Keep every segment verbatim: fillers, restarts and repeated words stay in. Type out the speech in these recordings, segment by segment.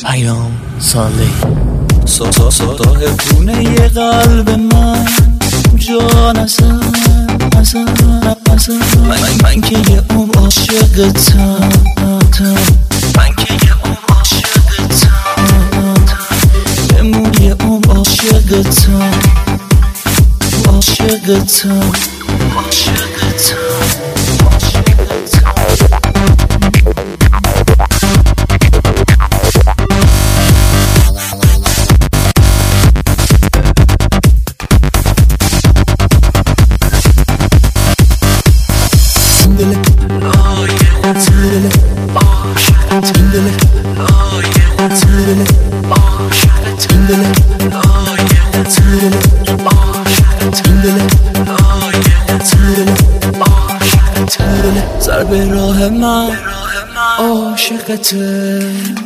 پیام سالی سا صدای خونه ی قلب من جان اصلا اصلا اصلا من, من که یه عمر عاشقتم من که یه عمر عاشقتم بمون یه عمر عاشقتم عاشقتم عاشقتم سر به راه من عاشقته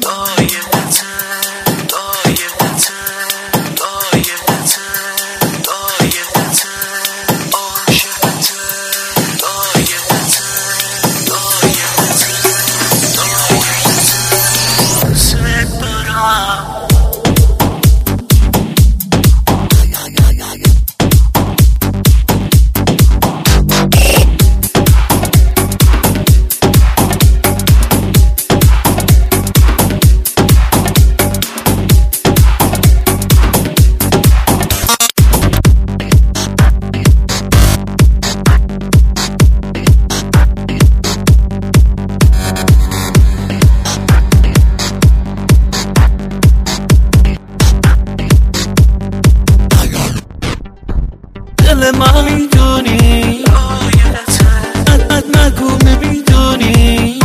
دل من میدونی اد نگو نمیدونی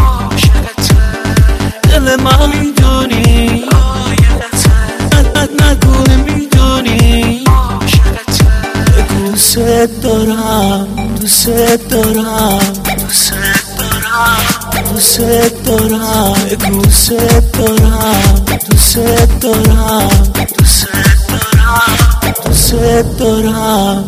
دل من میدونی اد نگو نمیدونی دوست دارم دوست دارم دوست دارم دوست دارم دوست دارم دوست دارم دوست دارم دوست دارم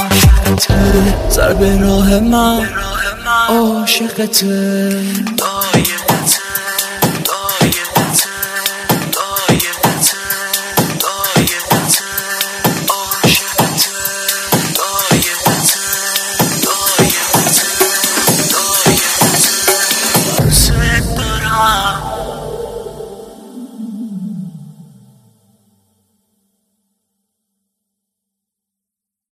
سر به راه من عاشقته